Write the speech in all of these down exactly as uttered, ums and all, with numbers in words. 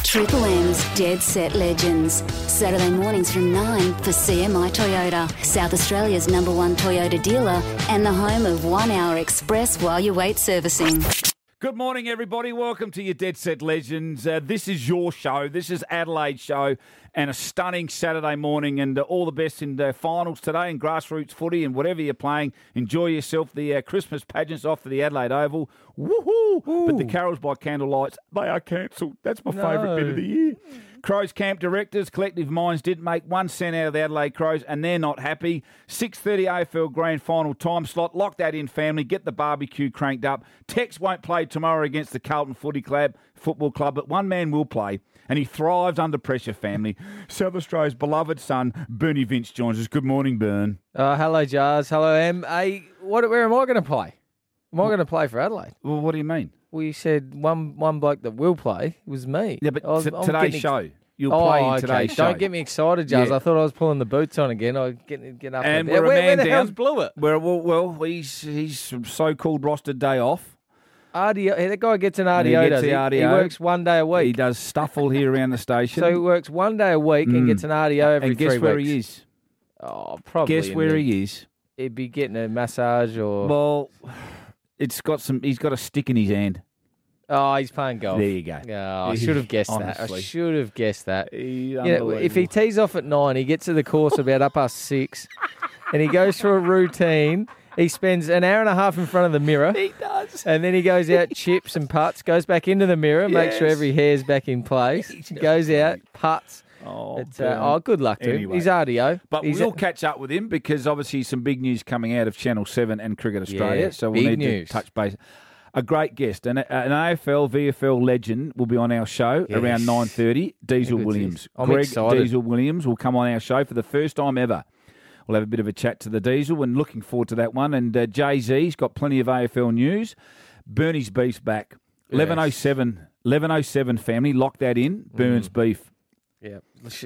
Triple M's Dead Set Legends. Saturday mornings from nine for C M I Toyota, South Australia's number one Toyota dealer and the home of one hour express while you wait servicing. Good morning, everybody. Welcome to your Dead Set Legends. Uh, this is your show. This is Adelaide's show, and a stunning Saturday morning, and uh, all the best in the finals today in grassroots footy and whatever you're playing. Enjoy yourself. The uh, Christmas pageants off to the Adelaide Oval. Woohoo! Ooh. But the carols by candlelights, they are cancelled. That's my no. favourite bit of the year. Crows Camp directors, Collective Minds did make one cent out of the Adelaide Crows, and they're not happy. six thirty A F L Grand Final time slot. Lock that in, family. Get the barbecue cranked up. Tex won't play tomorrow against the Carlton Footy Club, Football Club, but one man will play, and he thrives under pressure, family. South Australia's beloved son, Bernie Vince, joins us. Good morning, Bern. Uh, hello, Jars. Hello, Em. Hey, what, where am I going to play? Am I going to play for Adelaide? Well, what do you mean? Well, you said one one bloke that will play was me. Yeah, but was, t- today's ex- show. You'll oh, play in okay. today's show. Don't get me excited, Jars. Yeah. I thought I was pulling the boots on again. I get get up. And there. we're Where, a man where the down. hell's Blewett? Well, well, well, he's he's so-called rostered day off. R D O, that guy gets an R D O, he does the he? R D O. He works one day a week. He does stuff all here around the station. So he works one day a week mm. and gets an R D O every and guess three where weeks. he is? Oh, probably. Guess where the, he is? He'd be getting a massage or... Well, it's got some. He's got a stick in his hand. Oh, he's playing golf. There you go. Oh, I should have guessed Honestly. that. I should have guessed that. You know, if he tees off at nine, he gets to the course about up past six, and he goes through a routine. He spends an hour and a half in front of the mirror. He does. And then he goes out, chips and putts, goes back into the mirror, yes. makes sure every hair's back in place, goes out, putts. Oh, it's, uh, oh, good luck to anyway. him. He's R D O. But He's we'll a- catch up with him because obviously some big news coming out of Channel seven and Cricket Australia. Yeah, so we'll big need news. to touch base. A great guest, an, an A F L, V F L legend will be on our show yes. around nine thirty. Diesel Williams. I'm Greg excited. Diesel Williams will come on our show for the first time ever. We'll have a bit of a chat to the Diesel and looking forward to that one. And uh, Jay-Z's got plenty of A F L news. Bernie's Beef's back. Yes. eleven oh seven, eleven oh seven family, lock that in. Burns mm. Beef. Yeah.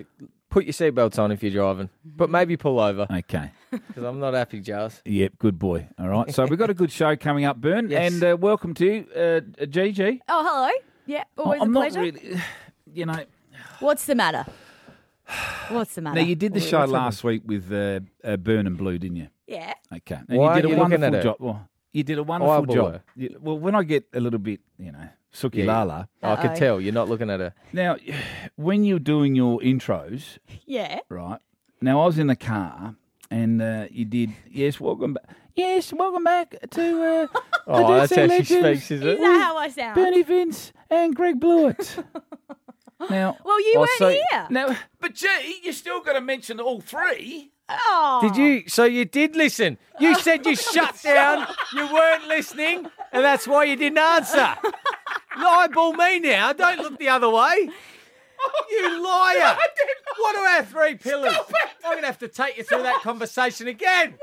Put your seatbelts on if you're driving, but maybe pull over. Okay. Because I'm not happy, Giles. Yep, good boy. All right. So we've got a good show coming up, Bern. Yes. And uh, welcome to you, uh, Gigi. Oh, hello. Yeah, always I'm a pleasure. not really, you know. What's the matter? What's the matter? Now, you did the show last week with uh, uh, Burn and Blue, didn't you? Yeah. Okay. And Why you did are a you looking wonderful at it? job. Well, you did a wonderful boy. job. You, well, when I get a little bit, you know, Suki Yeah. Lala. I could tell you're not looking at her. Now, when you're doing your intros, Yeah. right? Now, I was in the car and uh, you did, yes, welcome back. Yes, welcome back to. Uh, Oh, that's how she Legends. speaks, is Is it? that how I sound? Bernie Vince and Greg Blewett. Now, Well, you Oh, weren't so- here. now, but gee, you still got to mention all three. Oh. Did you? So you did listen. You said you shut down. You weren't listening, and that's why you didn't answer. Eyeball me now. Don't look the other way. You liar. What are our three pillars? I'm going to have to take you through that conversation again.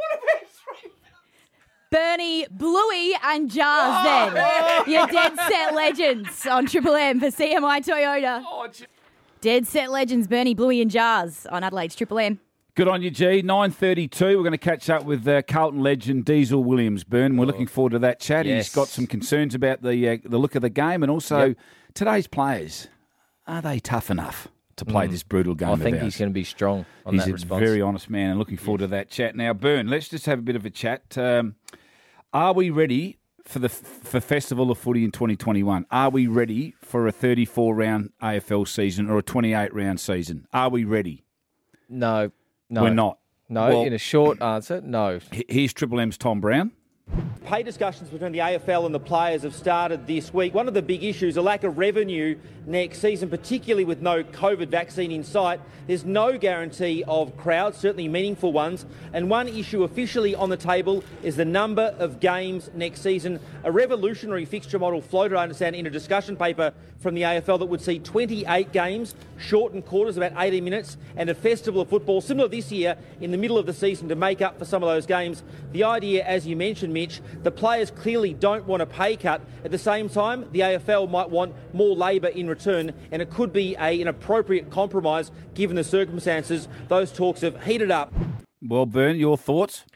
Bernie, Bluey, and Jars then. Your Dead Set Legends on Triple M for C M I Toyota. Oh, gee. Dead Set Legends, Bernie, Bluey, and Jars on Adelaide's Triple M. Good on you, G. nine thirty-two, we're going to catch up with uh, Carlton legend Diesel Williams. Burn, we're looking forward to that chat. Yes. He's got some concerns about the uh, the look of the game and also Yep. today's players. Are they tough enough to play this brutal game I of think ours? he's going to be strong on He's that a response. very honest man and looking forward to that chat. Now, Burn, let's just have a bit of a chat. Um, are we ready for the for Festival of Footy in twenty twenty-one? Are we ready for a thirty-four round A F L season or a twenty-eight round season? Are we ready? No, no. We're not. No, Well, in a short answer, no. H- Here's Triple M's Tom Brown. Pay discussions between the A F L and the players have started this week. One of the big issues, a lack of revenue next season, particularly with no COVID vaccine in sight. There's no guarantee of crowds, certainly meaningful ones. And one issue officially on the table is the number of games next season. A revolutionary fixture model floated, I understand, in a discussion paper from the A F L that would see twenty-eight games, shortened quarters, about eighty minutes, and a festival of football, similar this year, in the middle of the season to make up for some of those games. The idea, as you mentioned, Mitch, the players clearly don't want a pay cut. At the same time, the A F L might want more labour in return, and it could be a, an appropriate compromise given the circumstances. Those talks have heated up. Well, Bern, your thoughts?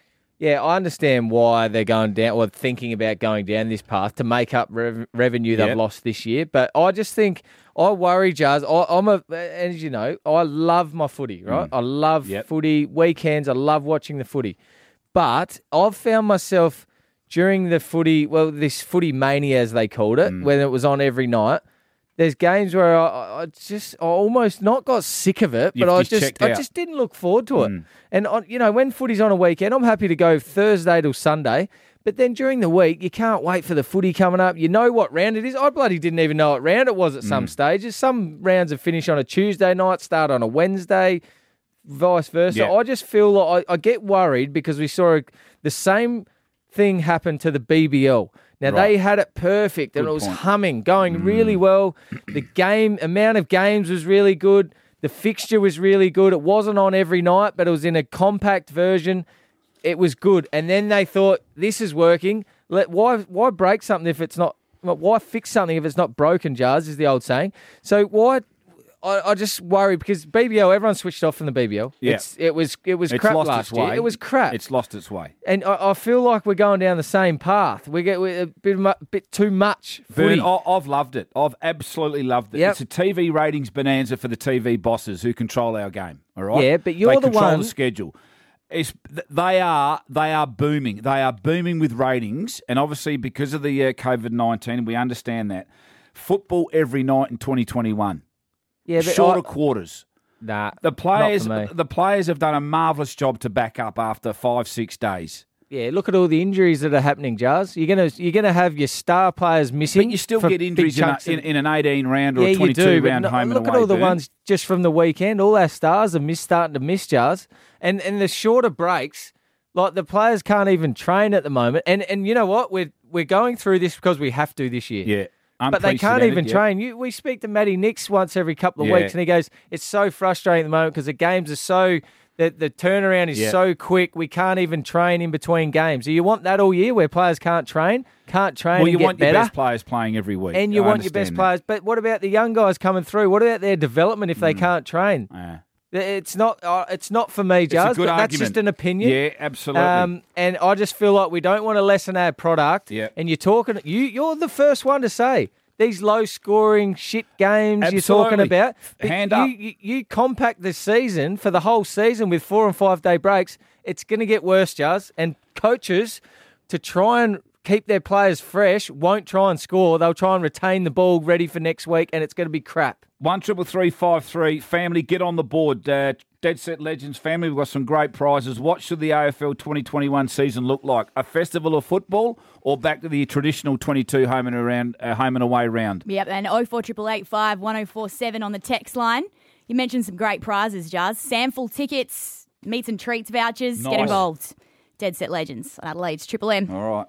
Yeah, I understand why they're going down or thinking about going down this path to make up rev- revenue they've Yep. lost this year. But I just think I worry, Jazz. I, I'm a, as you know, I love my footy, right? I love Yep. footy weekends. I love watching the footy. But I've found myself during the footy, well, this footy mania as they called it, when it was on every night. There's games where I, I just I almost not got sick of it, You've but I just just checked I out. just didn't look forward to it. And on, you know, when footy's on a weekend, I'm happy to go Thursday till Sunday. But then during the week, you can't wait for the footy coming up. You know what round it is. I bloody didn't even know what round it was at some stages. Some rounds have finished on a Tuesday night, start on a Wednesday, vice versa. Yeah. I just feel like I, I get worried because we saw a, the same thing happen to the B B L. Now, Right. they had it perfect and Good it was point. humming, going really well. The game, amount of games was really good. The fixture was really good. It wasn't on every night, but it was in a compact version. It was good. And then they thought, this is working. Let Why why break something if it's not, why fix something if it's not broken, Jars, is the old saying. So why, I, I just worry because B B L, everyone switched off from the B B L. Yeah. It's, it was it was It's crap lost last its year. way. It was crap. It's lost its way. And I, I feel like we're going down the same path. We get we're a bit, mu- bit too much Bern, footy. I- I've loved it. I've absolutely loved it. Yep. It's a T V ratings bonanza for the T V bosses who control our game. All right. Yeah, but you're they the control one- the schedule. It's, th- they are they are booming. They are booming with ratings, and obviously because of the uh, COVID nineteen, we understand that football every night in twenty twenty-one. yeah, but Shorter I, quarters. nah, The players, not for me. the players have done a marvellous job to back up after five, six days. Yeah, look at all the injuries that are happening, Jars. You're gonna you're gonna have your star players missing. But you still for get big injuries in, a, chunks of- in, in an eighteen round or yeah, a you twenty-two do. but round no- home look and at away. all the Bern. ones just from the weekend. All our stars are miss starting to miss, Jars, and and the shorter breaks. Like the players can't even train at the moment. And and you know what? We're we're going through this because we have to this year. Yeah. But they can't even Unprecedented, yeah. train. You, we speak to Matty Nix once every couple of Yeah. weeks, and he goes, "It's so frustrating at the moment because the games are so the the turnaround is Yeah. so quick. We can't even train in between games. So you want that all year, where players can't train, can't train, Well, and you get want better, your best players playing every week. and you I want your best understand players. But what about the young guys coming through? What about their development if they can't train? that. Yeah. It's not. Uh, it's not for me, It's a Jars. good But that's argument. just an opinion. Yeah, absolutely. Um, and I just feel like we don't want to lessen our product. Yeah. And you're talking, you, you're the first one to say these low scoring shit games you're talking Absolutely. about. but Hand you, up. You, you compact the season for the whole season with four and five day breaks. It's going to get worse, Jars. And coaches, to try and keep their players fresh, won't try and score. They'll try and retain the ball ready for next week, and it's going to be crap. One triple three five three. Family, get on the board. Uh, Dead Set Legends family, we've got some great prizes. What should the A F L twenty twenty-one season look like? A festival of football, or back to the traditional twenty-two home and around, uh, home and away round? Yep, and oh four eight eight five one oh four seven on the text line. You mentioned some great prizes, Jazz. Sample tickets, meats and treats vouchers. Get Nice. involved. Dead Set Legends on Adelaide's Triple M. All right.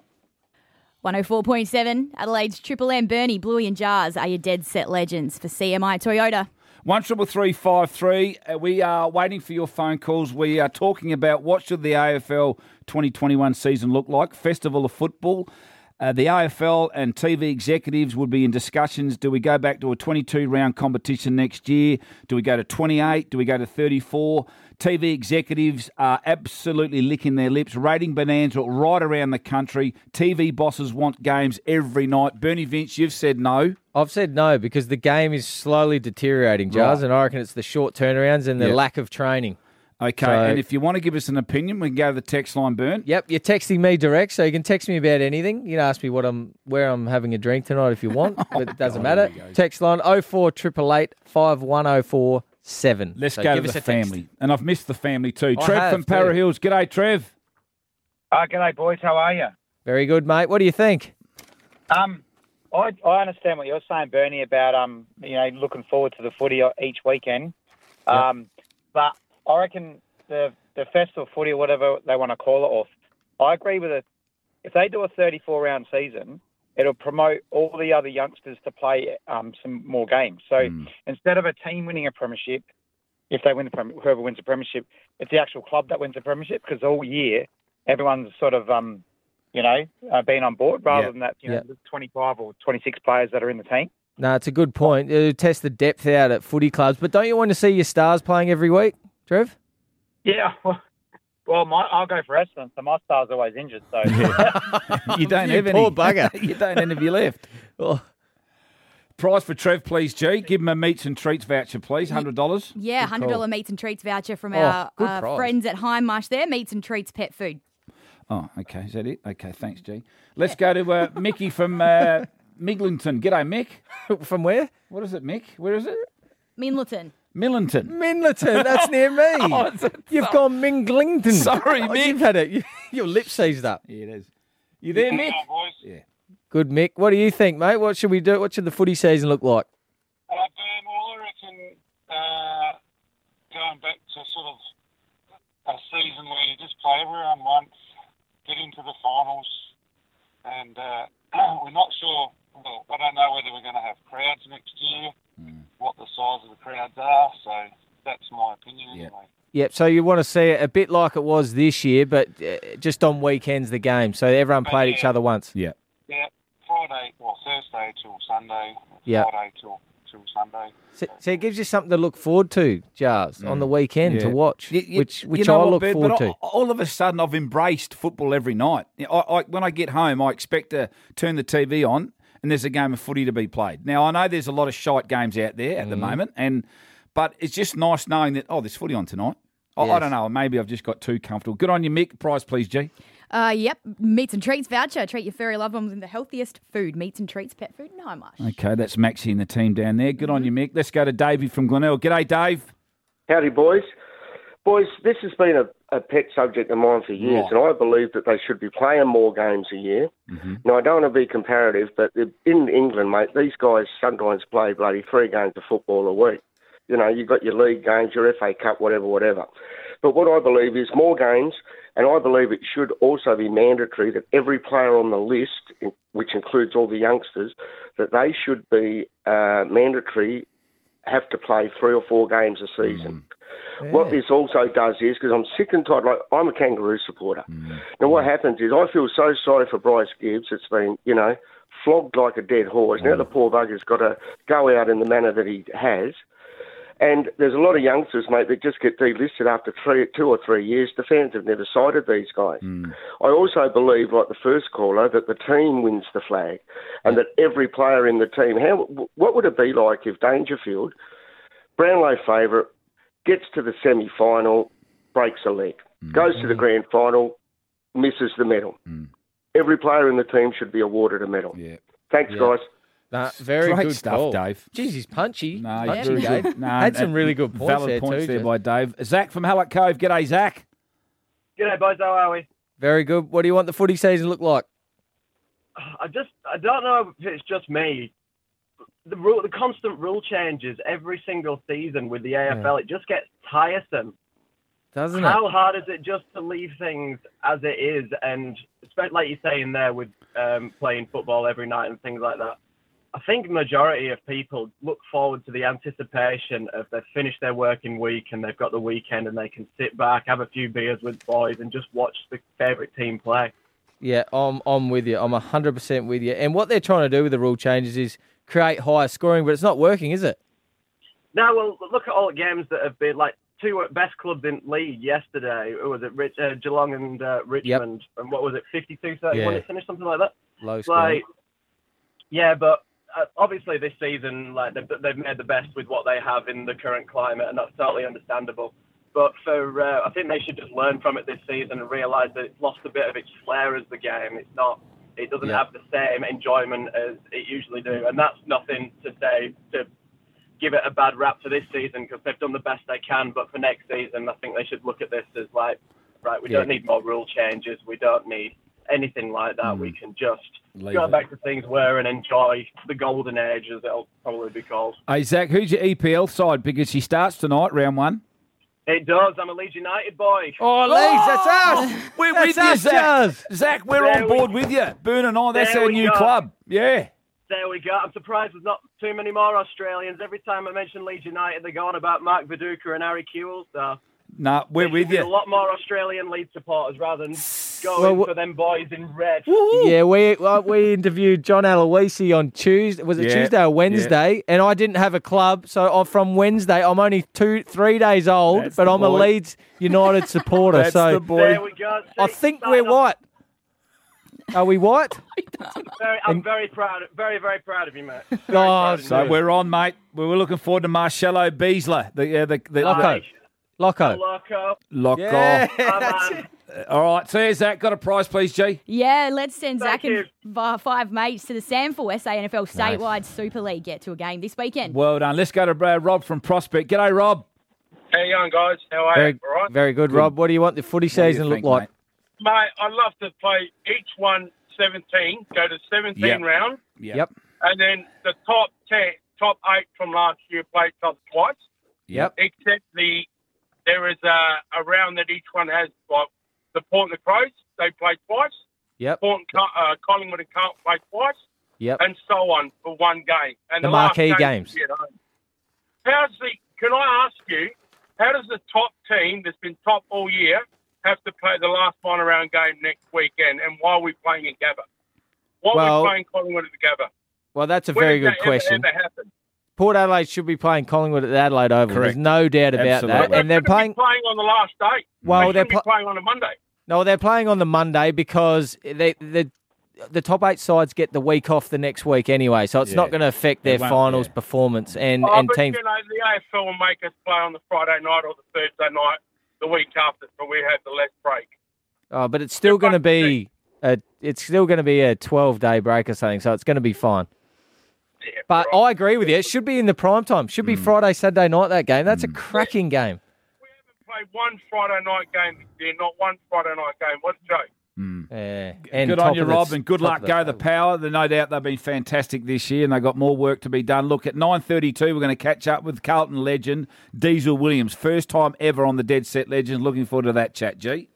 one oh four point seven, Adelaide's Triple M. Bernie, Bluey and Jars are your Dead Set Legends for C M I Toyota. One triple three five three. Uh, we are waiting for your phone calls. We are talking about what should the A F L twenty twenty-one season look like. Festival of football. Uh, the A F L and T V executives would be in discussions. Do we go back to a twenty-two round competition next year? Do we go to twenty-eight? Do we go to thirty-four? T V executives are absolutely licking their lips. Rating bonanza right around the country. T V bosses want games every night. Bernie Vince, you've said no. I've said no because the game is slowly deteriorating, Jars, Right. and I reckon it's the short turnarounds and the Yeah. lack of training. Okay, So- and if you want to give us an opinion, we can go to the text line, Bern. Yep, you're texting me direct, so you can text me about anything. You can ask me what I'm, where I'm having a drink tonight if you want, but it doesn't matter. Text line oh four eight eight eight five one oh four seven. Let's So go to give us the a text. family. And I've missed the family too. I Trev have from too. Para Hills. G'day, Trev. Uh, g'day, boys. How are you? Very good, mate. What do you think? Um, I, I understand what you're saying, Bernie, about um, you know, looking forward to the footy each weekend. Um, but I reckon the the festival footy, or whatever they want to call it, off. I agree with it. If they do a thirty-four round season, it'll promote all the other youngsters to play um, some more games. So Mm. instead of a team winning a premiership, if they win the prem- whoever wins the premiership, it's the actual club that wins the premiership, because all year everyone's sort of um, you know, uh, been on board rather Yeah. than that, you know, Yeah. the twenty-five or twenty-six players that are in the team. No, it's a good point. It'll test the depth out at footy clubs, but don't you want to see your stars playing every week, Trev? Yeah, well, Well, my, I'll go for Essendon, so my star's always injured. So You don't You have any. poor bugger. You don't have any of you left. Oh, Price for Trev, please, G. Give him a meats and treats voucher, please. one hundred dollars. Yeah, one hundred dollars meats and treats voucher from Oh, our good uh, price. friends at Hindmarsh there. Meats and treats pet food. Oh, okay. Is that it? Okay, thanks, G. Let's go to uh, Mickey from uh, Miglington. G'day, Mick. from where? What is it, Mick? Where is it? Minleton. Millington. Minleton. That's near me. Oh, it's- You've gone Minglington. Sorry, Oh, Mick. You've had it. Your lips seized up. Yeah, it is. You there, Mick? Yeah. Good, Mick. What do you think, mate? What should we do? What should the footy season look like? Uh, Ben, well, I reckon uh, going back to sort of a season where you just play everyone once, get into the finals, and uh, we're not sure. Well, I don't know whether we're going to have crowds next year, mm. what the size of the crowds are. So that's my opinion Yeah. anyway. Yep, so you want to see it a bit like it was this year, but uh, just on weekends, the game. So everyone played yeah. each other once. Yeah. Yeah, Friday, well, Thursday till Sunday, Yeah. Friday till, till Sunday. So, so it gives you something to look forward to, Jars, on the weekend Yeah. to watch, You- you- which you which know I what, look Ben, forward but to. I- all of a sudden, I've embraced football every night. I, I, when I get home, I expect to turn the T V on and there's a game of footy to be played. Now, I know there's a lot of shite games out there at the moment, and but it's just nice knowing that, oh, there's footy on tonight. I, I Yes. don't know. Maybe I've just got too comfortable. Good on you, Mick. Price, please, G. Uh, yep, meats and treats voucher. Treat your furry loved ones with the healthiest food. Meats and treats pet food. No much. Okay, that's Maxie and the team down there. Good on you, Mick. Let's go to Davey from Glenelg. G'day, Dave. Howdy, boys. Boys, this has been a, a pet subject of mine for years, Right. and I believe that they should be playing more games a year. Mm-hmm. Now, I don't want to be comparative, but in England, mate, these guys sometimes play bloody three games of football a week. You know, you've got your league games, your F A Cup, whatever, whatever. But what I believe is more games, and I believe it should also be mandatory that every player on the list, which includes all the youngsters, that they should be uh, mandatory, have to play three or four games a season. Mm. Yeah. What this also does is, because I'm sick and tired, like I'm a Kangaroo supporter. Mm. Now what happens is I feel so sorry for Bryce Gibbs. It's been, you know, flogged like a dead horse. Mm. Now the poor bugger's got to go out in the manner that he has. And there's a lot of youngsters, mate, that just get delisted after three, two or three years. The fans have never cited these guys. Mm. I also believe, like the first caller, that the team wins the flag and that every player in the team... How? What would it be like if Dangerfield, Brownlow favourite, gets to the semi-final, breaks a leg, mm. goes to the grand final, misses the medal? Mm. Every player in the team should be awarded a medal. Yeah. Thanks, yeah. guys. Nah, very Great good stuff, call. Dave. Jeez, he's punchy. No, punchy, yeah. Dave. no, Had some really good points valid there points too. there Jeff. by Dave. Zach from Hallett Cove. G'day, Zach. G'day, boys. How are we? Very good. What do you want the footy season to look like? I just, I don't know if it's just me. The rule, the constant rule changes every single season with the A F L, yeah. It just gets tiresome. Doesn't How it? hard is it just to leave things as it is? And like you're saying there with um, playing football every night and things like that. I think the majority of people look forward to the anticipation of they've finished their working week and they've got the weekend and they can sit back, have a few beers with boys and just watch the favourite team play. Yeah, I'm I'm with you. I'm one hundred percent with you. And what they're trying to do with the rule changes is create higher scoring, but it's not working, is it? No, well, look at all the games that have been, like, two best clubs in league yesterday. Who was it? Rich, uh, Geelong and uh, Richmond. Yep. And what was it, fifty-two thirty-one yeah. it finished, something like that? Low scoring. Like, yeah, but uh, obviously this season, like they've, they've made the best with what they have in the current climate, and that's totally understandable. But for uh, I think they should just learn from it this season and realise that it's lost a bit of its flair as the game. It's not. It doesn't yeah. have the same enjoyment as it usually do, and that's nothing to say to give it a bad rap for this season because they've done the best they can. But for next season, I think they should look at this as like, right, we yeah. don't need more rule changes. We don't need anything like that. Mm. We can just Leave go it. back to things were and enjoy the golden age, as it'll probably be called. Hey, Zach, who's your E P L side? Because she starts tonight, round one. It does. I'm a Leeds United boy. Oh, Leeds, that's us. We're that's with us, you, Zach. Jazz. Zach, we're there on board we, with you. Boone and I, that's our new go. club. Yeah. There we go. I'm surprised there's not too many more Australians. Every time I mention Leeds United, they go on about Mark Viduka and Harry Kewell. So no, nah, we're with you. A lot more Australian Leeds supporters rather than Go Well, in wh- for them boys in red. Yeah, we well, we interviewed John Aloisi on Tuesday. Was it Yeah, Tuesday or Wednesday? And I didn't have a club, so I, from Wednesday, I'm only two, three days old, That's but the I'm boy. a Leeds United supporter. That's so the boy. There we go. I See, think sign we're up. white. Are we white? Very, I'm And- very proud, very, very proud of you, mate. Very Oh, proud of you. So we're on, mate. We were looking forward to Marcelo Beasler, the uh, the, the, Loco. Loco. Loco. Lock Yeah. off. All right, so here's that. Got a prize, please, G? Yeah, let's send Thank Zach and you. vi- five mates to the Samful S A N F L statewide Super League get to a game this weekend. Well done. Let's go to uh, Rob from Prospect. G'day, Rob. How you going, guys? How are Very, you? All right? very good, Rob. What do you want the footy What do you season look think, like? mate? Mate, I'd love to play each one seventeen, go to seventeen Yep. rounds, Yeah. Yep. and then the top ten, top eight from last year play each other twice, Yep. except the there is a, a round that each one has, like the Port and the Crows, they play twice, Yep. Port and Co- uh, Collingwood and Carlton play twice, Yep. and so on for one game. And The the, last marquee game games. is at home. How's the? Can I ask you? How does the top team that's been top all year have to play the last one around game next weekend? And why are we playing in Gabba? Why are Well- we playing Collingwood at the Gabba? Well, that's a When very did good that question. Ever, ever happen? Port Adelaide should be playing Collingwood at the Adelaide Oval. Correct. There's no doubt about Absolutely. that. And they're They shouldn't playing. be playing on the last day. Well, they they're shouldn't be pl- playing on a Monday. No, they're playing on the Monday because they, the the top eight sides get the week off the next week anyway, so it's Yeah. not going to affect their It won't, finals yeah. performance. And, Oh, and but teams. you know, the A F L will make us play on the Friday night or the Thursday night the week after, so we have the less break. Oh, but it's still They're going to fucking be a. It's still going to be a twelve day break or something, so it's going to be fine. Yeah, But right. I agree with you. It should be in the prime time. Should be Friday, Saturday night. That game. That's a cracking game. we haven't played one Friday night game this year, not one Friday night game. What a joke. Yeah. And Good top on you, of the- Rob, and good top luck. of Go the table. Power. They're no doubt they've been fantastic this year, and they've got more work to be done. Look, at nine thirty-two, we're going to catch up with Carlton legend Diesel Williams. First time ever on the Dead Set Legends. Looking forward to that chat, G.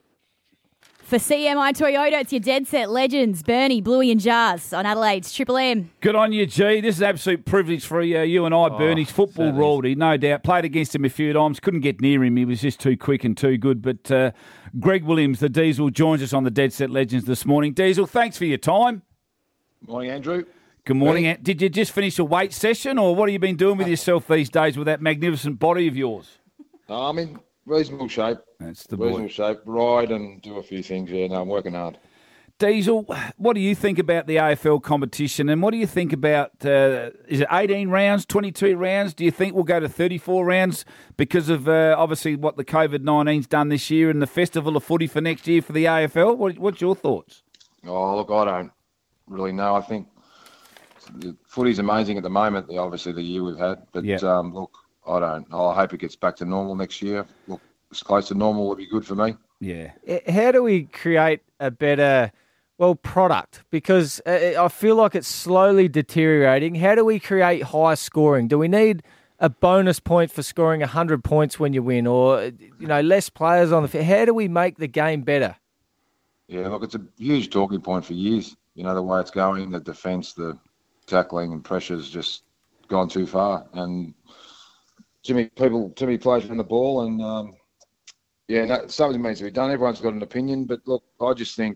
For C M I Toyota, it's your Dead Set Legends, Bernie, Bluey and Jars on Adelaide's Triple M. Good on you, G. This is an absolute privilege for you, you and I, Bernie's football certainly is. royalty, no doubt. Played against him a few times, couldn't get near him. He was just too quick and too good. But uh, Greg Williams, the Diesel, joins us on the Dead Set Legends this morning. Diesel, thanks for your time. Morning, Andrew. Good morning. Did you just finish a weight session, or what have you been doing with yourself these days with that magnificent body of yours? No, I'm in reasonable shape. That's the Reasonable boy. shape. Ride and do a few things. Yeah, no, I'm working hard. Diesel, what do you think about the A F L competition, and what do you think about, uh, is it eighteen rounds, twenty-two rounds? Do you think we'll go to thirty-four rounds because of, uh, obviously, what the COVID nineteen's done this year and the Festival of Footy for next year for the A F L? What, what's your thoughts? Oh, look, I don't really know. I think the footy's amazing at the moment, the- obviously, the year we've had. But, Yeah. um, look, I don't. I hope it gets back to normal next year. Look, as close to normal would be good for me. Yeah. How do we create a better, well, product? Because uh, I feel like it's slowly deteriorating. How do we create high scoring? Do we need a bonus point for scoring one hundred points when you win, or you know, less players on the field? How do we make the game better? Yeah, look, it's a huge talking point for years. You know, the way it's going, the defence, the tackling and pressure's just gone too far. And too many people, too many players on the ball. And, um, yeah, no, something needs to be done. Everyone's got an opinion. But, look, I just think,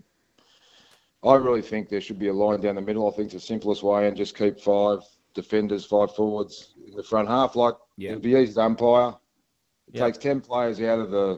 I really think there should be a line down the middle. I think it's the simplest way, and just keep five defenders, five forwards in the front half. Like, Yeah. it'd be easy to umpire. It Yeah. takes ten players out of the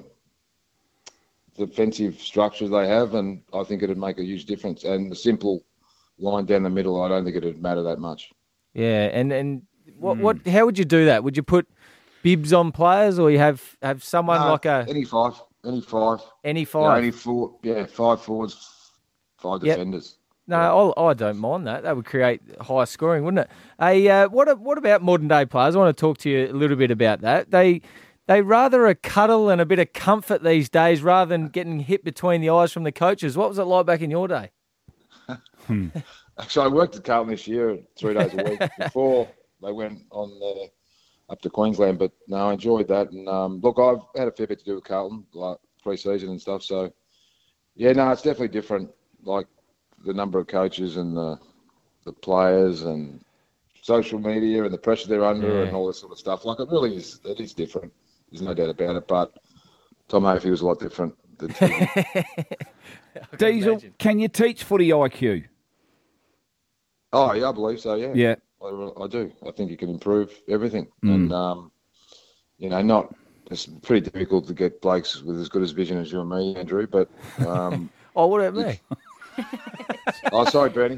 defensive structure they have, and I think it'd make a huge difference. And the simple line down the middle, I don't think it'd matter that much. Yeah, and and what what? How would you do that? Would you put bibs on players, or you have have someone No, like a any five, any five, any yeah, five? any four, yeah, five forwards, five Yep. defenders. No, I, I don't mind that. That would create high scoring, wouldn't it? Hey, uh, what what about modern day players? I want to talk to you a little bit about that. They they rather a cuddle and a bit of comfort these days, rather than getting hit between the eyes from the coaches. What was it like back in your day? Actually, I worked at Carlton this year, three days a week before they went on uh, up to Queensland. But no, I enjoyed that. And um, look, I've had a fair bit to do with Carlton, like pre-season and stuff. So yeah, no, it's definitely different. Like the number of coaches and the the players and social media and the pressure they're under Yeah. and all this sort of stuff. Like it really is. It is different. There's no doubt about it. But Tom Hafey was a lot different. than Diesel, imagine. can you teach footy I Q? Oh, yeah, I believe so, yeah. Yeah. I, I do. I think you can improve everything. Mm. And, um, you know, not it's pretty difficult to get blokes with as good as vision as you and me, Andrew, but... Um, oh, what about me? oh, sorry, Bernie.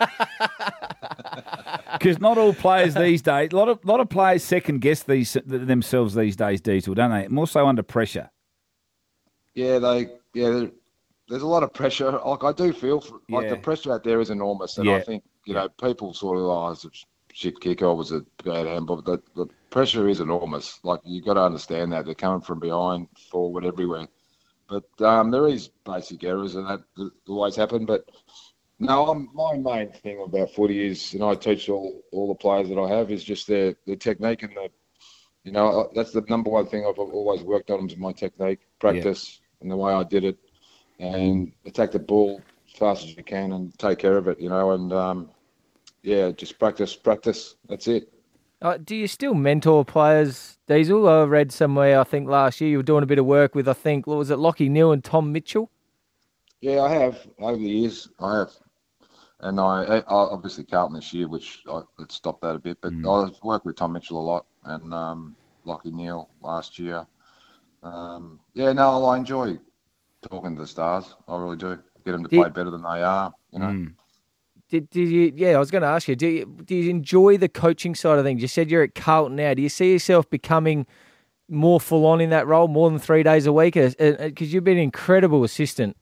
Because not all players these days, a lot of lot of players second guess these themselves these days, Diesel, don't they? More so under pressure. Yeah, they. Yeah, there, there's a lot of pressure. Like I do feel for, like Yeah. the pressure out there is enormous, and Yeah. I think you know people sort of oh, it's a shit kicker, or was a bad handball. But the, the pressure is enormous. Like you got to understand that they're coming from behind, forward, everywhere. But um, there is basic errors, and that, that always happen. But no, I'm, my main thing about footy is, and I teach all, all the players that I have, is just their, their technique and the, you know, that's the number one thing I've always worked on is my technique, practice, and the way I did it, and attack the ball as fast as you can and take care of it, you know, and um, yeah, just practice, practice. That's it. Uh, do you still mentor players, Diesel? I read somewhere, I think last year you were doing a bit of work with, I think, what was it, Lockie Neal and Tom Mitchell? Yeah, I have over the years. I have, and I, I obviously Carlton this year, which I let's stop that a bit. But Mm. I've worked with Tom Mitchell a lot, and um, Lockie Neal last year. Um, yeah, no, I enjoy talking to the stars. I really do. Get them to Do you- play better than they are. You know. Mm. Did, did you? Yeah, I was going to ask you. Do you do you enjoy the coaching side of things? You said you're at Carlton now. Do you see yourself becoming more full on in that role, more than three days a week? Because you've been an incredible assistant.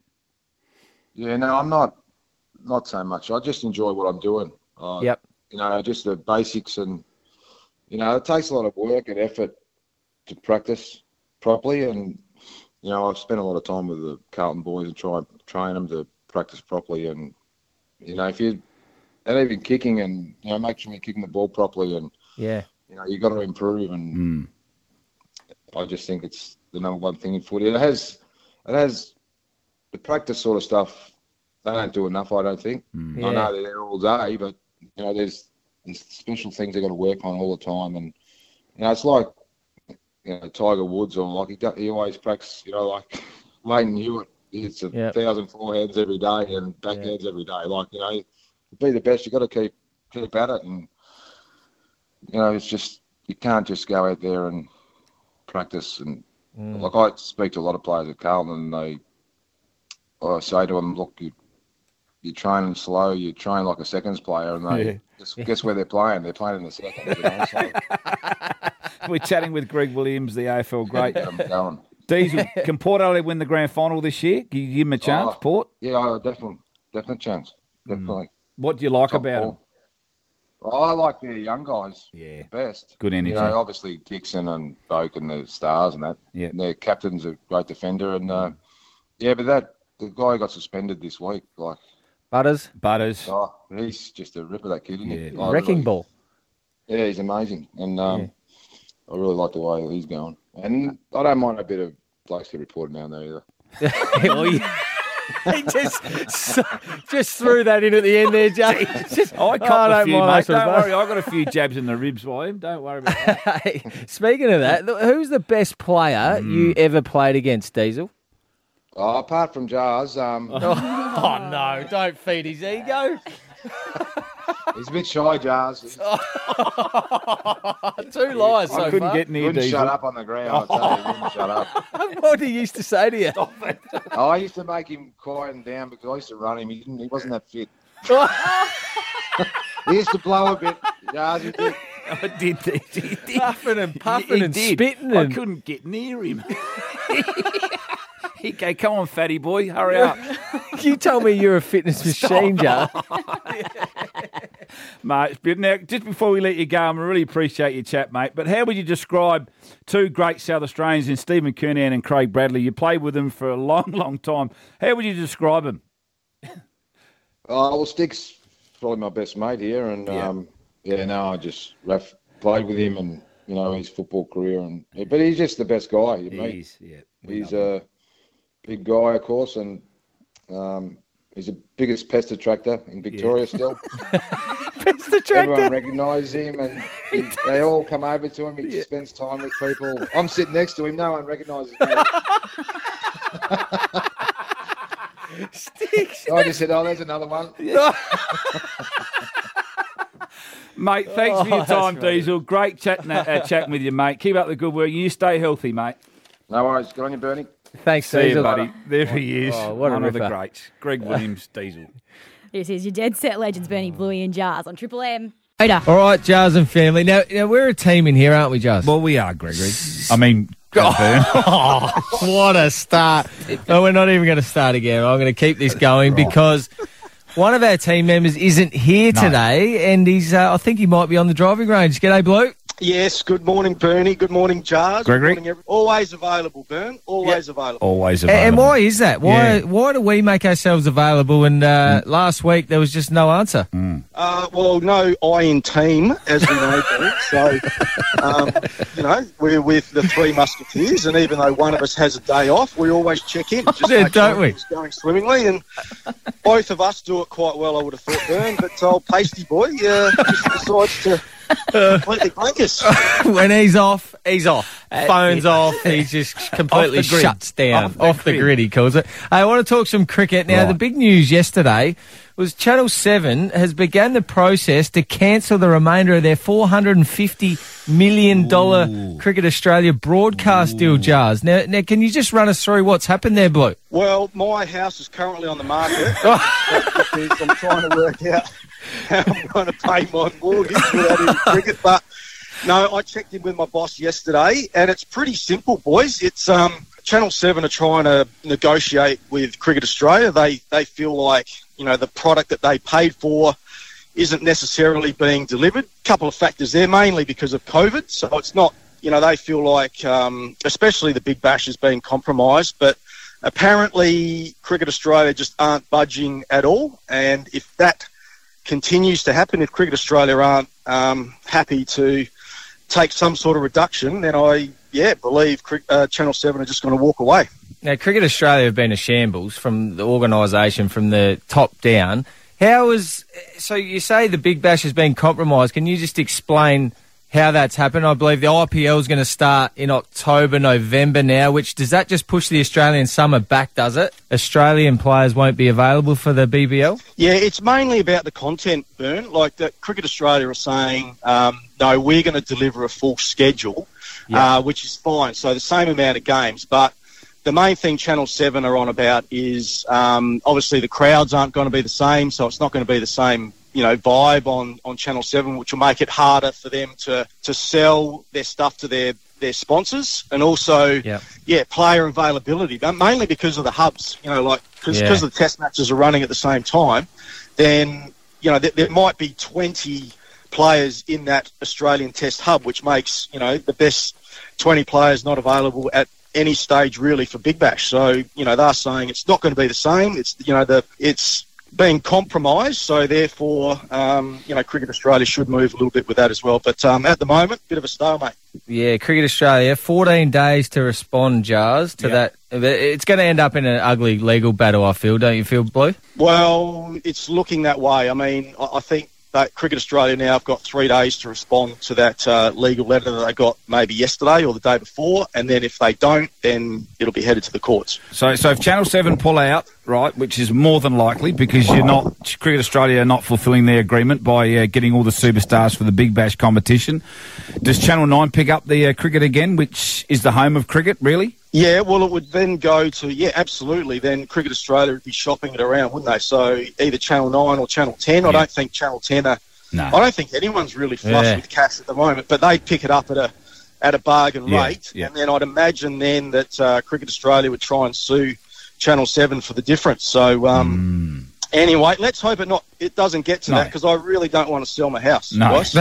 Yeah, no, I'm not. Not so much. I just enjoy what I'm doing. Uh, Yep. You know, just the basics, and you know, it takes a lot of work and effort to practice properly. And you know, I've spent a lot of time with the Carlton boys and try train them to practice properly. And you know, if you and even kicking, and you know, make sure you're kicking the ball properly, and Yeah. you know, you got to improve. And Mm. I just think it's the number one thing in footy. It has, it has the practice sort of stuff. They don't do enough, I don't think. Mm. I Yeah. know they're there all day, but you know, there's there's special things they got to work on all the time, and you know, it's like you know Tiger Woods, or like he do- he always practices. You know, like Leighton Hewitt, it's a Yeah. thousand forehands every day and backhands every day. Like you know, to be the best, you got to keep keep at it, and you know, it's just you can't just go out there and practice. And Mm. like I speak to a lot of players at Carlton, and they, I say to them, look, you. You're training slow. You train like a seconds player, and they Yeah. guess, guess where they're playing? They're playing in the seconds. You know? So We're chatting with Greg Williams, the A F L great. get 'em going. Diesel, can Port Adelaide win the grand final this year? Can you give them a chance, Oh. Port? Yeah, oh, definitely, definite chance, definitely. What do you like Top about them? four. Oh, I like the young guys. Yeah. the best. Good energy. You know, obviously Dixon and Boak and the stars and that. Yeah. And their captain's a great defender, and uh, yeah, but that the guy got suspended this week. Like, Butters, Butters. oh, he's just a ripper, that kid, isn't he? Yeah. I wrecking really- ball. Yeah, he's amazing, and um, I really like the way he's going. And I don't mind a bit of blokes get reported now and then either. Well, you- he just just threw that in at the end there, Jay. Just, I oh, copped a don't few, mind mate. us, Don't Russ. worry, I got a few jabs in the ribs by him. Don't worry about that. Hey, speaking of that, who's the best player Mm. you ever played against, Diesel? Oh, apart from Jars, um, Oh, no, don't feed his ego. he's a bit shy, Jars. Two lies so I couldn't far. get near Wouldn't Diesel. shut up on the ground, I tell you, he wouldn't shut up. What he used to say to you? Oh, I used to make him quieten down because I used to run him. He didn't. He wasn't that fit. He used to blow a bit. Jars, he did. I did. He did. Puffing and puffing He and did. spitting I and- couldn't get near him. He go, come on, fatty boy, hurry up. You told me you're a fitness machine, Jar. Mate, but now, just before we let you go, I really appreciate your chat, mate. But how would you describe two great South Australians in Stephen Kernahan and Craig Bradley? You played with them for a long, long time. How would you describe them? Oh, well, Stick's probably my best mate here, and Yeah. um, yeah, no, I just ref, played with him, and you know his football career, and but he's just the best guy you meet. He's, yeah. we He's love him. a big guy, of course, and um, he's the biggest pest attractor in Victoria still. Pest attractor. Everyone recognises him, and he, they all come over to him. He spends time with people. I'm sitting next to him. No one recognises me. Sticks. I just said, oh, there's another one. Mate, thanks for your Oh, time, that's right. Diesel. Great chatting, uh, chatting with you, mate. Keep up the good work. You stay healthy, mate. No worries. Good on you, Bernie. Thanks, See you, Diesel. buddy. There he is. Oh, what a One of the ripper. greats. Greg Williams, Diesel. This is your Dead Set Legends, Bernie Bluey and Jars on Triple M. All right, Jars and family. Now, now we're a team in here, aren't we, Jars? Well, we are, Gregory. I mean, Oh, what a start. No, we're not even going to start again. I'm going to keep this going because one of our team members isn't here No. today, and he's. Uh, I think he might be on the driving range. G'day, Blue. Yes, good morning, Bernie. Good morning, Jars. Gregory. Good morning, every- Always available, Bern. Always available. always A- available. And why is that? Why Yeah. Why do we make ourselves available? And uh, last week there was just no answer. Uh, well, no I in team, as we know, Bern. So, um, you know, we're with the three musketeers, and even though one of us has a day off, we always check in. Just Yeah, make don't sure we? it's going swimmingly, and both of us do it quite well, I would have thought, Bern. But old Pasty Boy uh, just decides to completely blank us. When he's off, he's off. Phone's off. He just completely Off the grid. shuts down. Off Off the the, grid. grid, he calls it. I want to talk some cricket. Now, Right. the big news yesterday was Channel seven has begun the process to cancel the remainder of their four hundred fifty million dollars Cricket Australia broadcast deal, Jars. Now, now, can you just run us through what's happened there, Blue? Well, my house is currently on the market because I'm trying to work out how I'm going to pay my mortgage without any cricket. But no, I checked in with my boss yesterday, and it's pretty simple, boys. It's um, Channel seven are trying to negotiate with Cricket Australia. They they feel like, you know, the product that they paid for isn't necessarily being delivered. A couple of factors there, mainly because of COVID. So it's not, you know, they feel like, um, especially the Big Bash is being compromised, but apparently Cricket Australia just aren't budging at all. And if that continues to happen, if Cricket Australia aren't um, happy to take some sort of reduction, then I, yeah, believe uh, Channel seven are just going to walk away. Now, Cricket Australia have been a shambles from the organisation, from the top down. How is so? You say the Big Bash has been compromised. Can you just explain how that's happened? I believe the I P L is going to start in October, November now. Which does that just push the Australian summer back? Does it? Australian players won't be available for the B B L. Yeah, it's mainly about the content, Bern. Like that, Cricket Australia are saying, um, no, we're going to deliver a full schedule, Yeah. uh, which is fine. So the same amount of games, but the main thing Channel seven are on about is um, obviously the crowds aren't going to be the same, so it's not going to be the same, you know, vibe on, on Channel seven, which will make it harder for them to, to sell their stuff to their, their sponsors, and also, Yep. yeah, player availability, but mainly because of the hubs, you know, like because Yeah. the test matches are running at the same time, then, you know, th- there might be twenty players in that Australian test hub, which makes, you know, the best twenty players not available at any stage really for Big Bash. So, you know, they're saying it's not going to be the same. It's, you know, the it's being compromised. So therefore, um, you know, Cricket Australia should move a little bit with that as well. But um, at the moment, bit of a stalemate. Yeah, Cricket Australia, fourteen days to respond, Jars, to Yeah. that. It's going to end up in an ugly legal battle, I feel. Don't you feel, Blue? Well, it's looking that way. I mean, I, I think that Cricket Australia now have got three days to respond to that uh, legal letter that they got maybe yesterday or the day before, and then if they don't, then it'll be headed to the courts. So, so if Channel seven pull out, right, which is more than likely because you're not Cricket Australia are not fulfilling their agreement by uh, getting all the superstars for the Big Bash competition, does Channel nine pick up the uh, cricket again, which is the home of cricket, really? Yeah, well, it would then go to, yeah, absolutely. Then Cricket Australia would be shopping it around, wouldn't they? So either Channel nine or Channel ten. I Yeah. don't think Channel ten are, No. I don't think anyone's really flush Yeah. with cash at the moment, but they pick it up at a at a bargain Yeah, rate. yeah. And then I'd imagine then that uh, Cricket Australia would try and sue Channel seven for the difference. So um, anyway, let's hope it not it doesn't get to No. that, because I really don't want to sell my house. No. guys.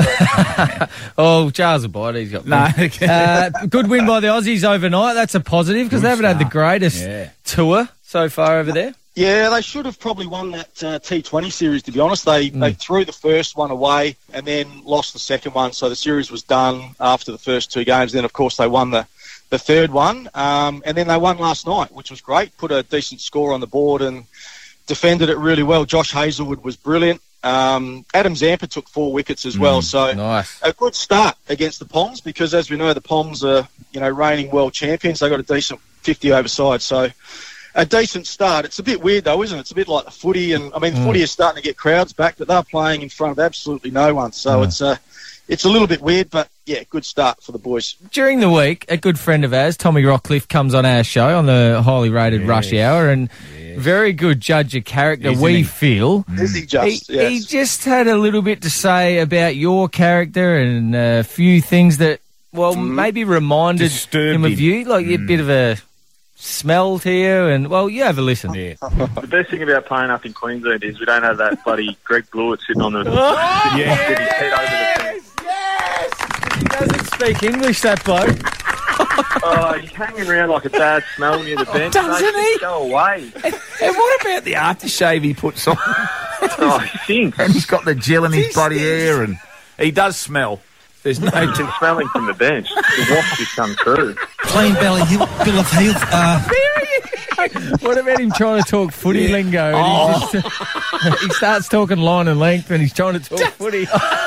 Oh, Charles Abide, he's got No. uh, good win by the Aussies overnight. That's a positive because they haven't had the greatest Yeah. tour so far over there. Yeah, they should have probably won that uh, T twenty series, to be honest. They Mm. they threw the first one away and then lost the second one, so the series was done after the first two games. Then, of course, they won the, the third one, um, and then they won last night, which was great. Put a decent score on the board and defended it really well. Josh Hazlewood was brilliant. Um, Adam Zampa took four wickets as well, so Nice. a good start against the Poms, because as we know, the Poms are, you know, reigning world champions. They got a decent fifty over side, so a decent start. It's a bit weird, though, isn't it? It's a bit like the footy. And, I mean, Mm. footy is starting to get crowds back, but they're playing in front of absolutely no one. So Mm. it's, uh, it's a little bit weird, but, yeah, good start for the boys. During the week, a good friend of ours, Tommy Rockcliffe, comes on our show on the highly rated Rush Hour, and very good judge of character, Isn't we he? feel. Is he just? He, yes. he just had a little bit to say about your character and a few things that, well, maybe reminded Disturbed him of him. you, like a bit of a smell to you, and, well, you have a listen. Yeah. The best thing about playing up in Queensland is we don't have that bloody Greg Blewett sitting on the Oh, sitting yeah. with his head over the fence. He doesn't speak English, that bloke. Oh, he's hanging around like a bad smell near the bench. Doesn't Mate, he? just Go away. And what about the aftershave he puts on? Oh, he stinks. And he's got the gel in his bloody hair, and he does smell. There's no You can smell him from the bench. The waft just come through. Plain belly hill, bill of health. Uh, What about him trying to talk footy lingo? And Oh. he, just, he starts talking line and length, and he's trying to talk footy.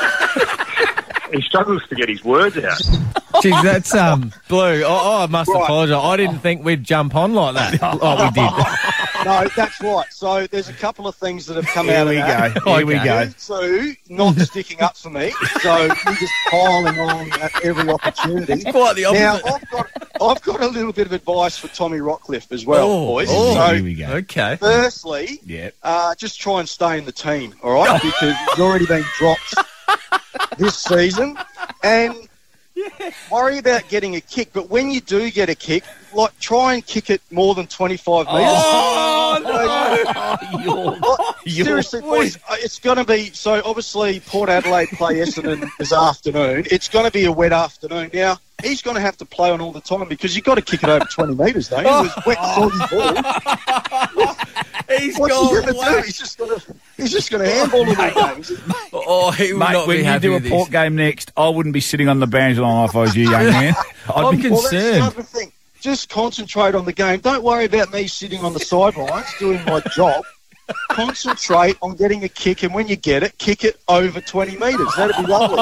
He struggles to get his words out. Jeez, that's um Blue. Oh, oh I must Right. apologise. I didn't think we'd jump on like that. Oh, we did. No, that's right. So there's a couple of things that have come Here out we of that. go. Here we Okay. go. You two not sticking up for me, so you're just piling on at every opportunity. Quite the Now, opposite. I've got, I've got a little bit of advice for Tommy Rockcliffe as well, Oh, boys. oh, so, Here we go. Okay. firstly, Yeah. uh, just try and stay in the team, all right? Because he's already been dropped this season. And worry about getting a kick. But when you do get a kick, like try and kick it more than twenty-five metres. Oh, no. Like, seriously, boys, uh, it's going to be... So, obviously, Port Adelaide play Essendon this afternoon. It's going to be a wet afternoon. Now, he's going to have to play on all the time because you've got to kick it over twenty metres, don't you? With wet, soggy ball. He's What's he gone going to do? whack. He's just going to... He's just going to handball it all game. Oh, he will Mate, not when be you happy do a with Port this. game next, I wouldn't be sitting on the bench line if I was you, young man. I'd I'm be Well, that's the concerned. other thing. Just concentrate on the game. Don't worry about me sitting on the sidelines doing my job. Concentrate on getting a kick, and when you get it, kick it over twenty metres. That'd be lovely.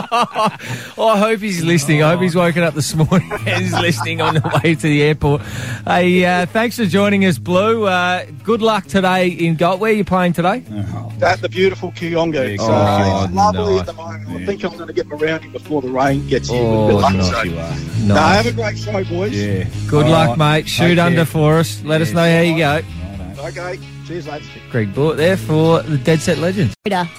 Oh, I hope he's listening. I hope he's woken up this morning and he's listening on the way to the airport. Hey, uh, thanks for joining us, Blue. Uh, good luck today in golf. Where are you playing today? At the beautiful Kiongo. Yeah, So oh, it's lovely nice. at the moment. I think I'm going to get my rounding before the rain gets here. Oh, with a bit of nice. luck. So, You are. no, Nice. have a great show, boys. Yeah. Good All luck, right. mate. Shoot Take under care. for us. Let us Yes. know how you go. Okay. Cheers, lads. Greg Bort there for the Dead Set Legends.